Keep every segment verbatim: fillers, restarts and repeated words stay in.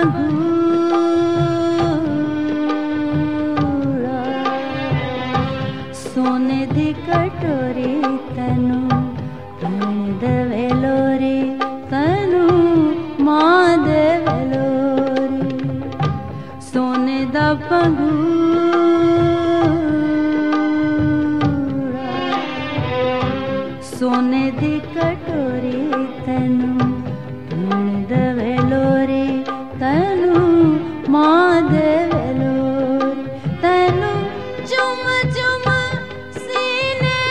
पंघूड़ा सोने दी कटोरी तैनू भैण देवे लोरी तैनू मां देवे लोरी सोने दा पंघूड़ा सोने दी कटोरी तैनू भैण देवे लोरी तैनू मां देवे लोरी तैनू चुम चुम सीने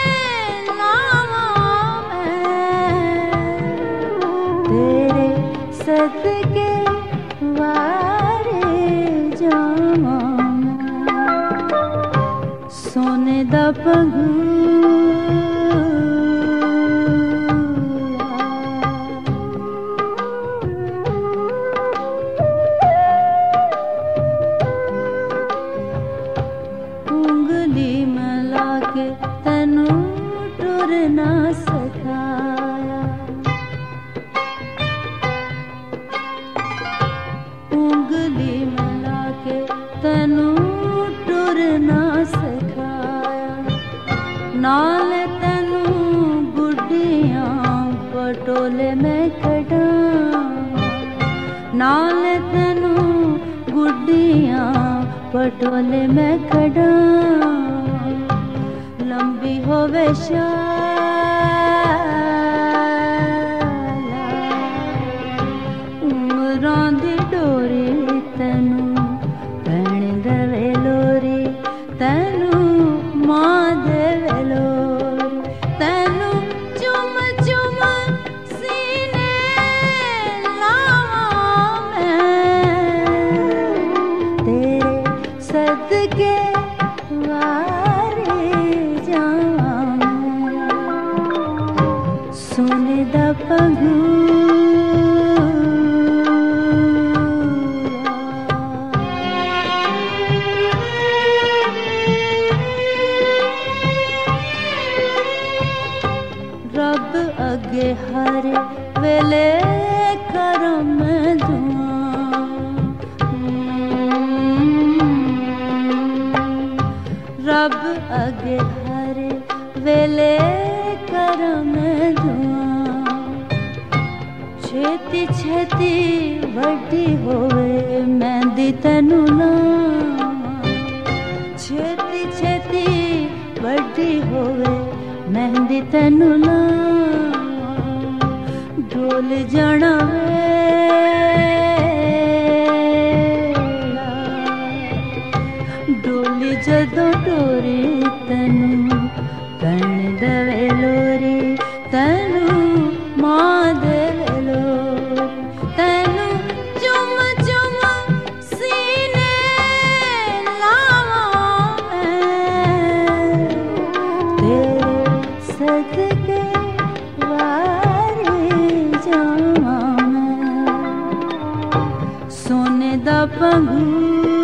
लावां मैं तेरे सदके वारे जावां मैं सोने दा उंगली मिला के तैनू टुर ना सिखाया उंगली मिला के तैनू टुर ना सिखाया नाल तैनू गुड्डियां पटोले में कढ़ा नाल तैनू गुड्डियां पटोले में कढ़ा लंबी होवे शाला उमरां दी डोरी तैनू भैण देवे लोरी तैनू मां देवे लोरी तैनू चुम चुम सीने लावां मैं तेरे सदके वारे जावां मैं सोने दा रब अगे हर वेले करम दुआ रब अगे हर वेले करम दुआ छेती छेती वड्डी होवे मेहंदी तैनू लावां छेती छेती वड्डी होवे मेहंदी तैनू लावां डोल जाना वेला डोली जदों टोरी तैनू भैण देवे लोरी तैनू मां देवे लोरी तैनू चुम चुम सीने लावां मैं तेरे सदके वारे जावां मैं सोने दा पंघूड़ा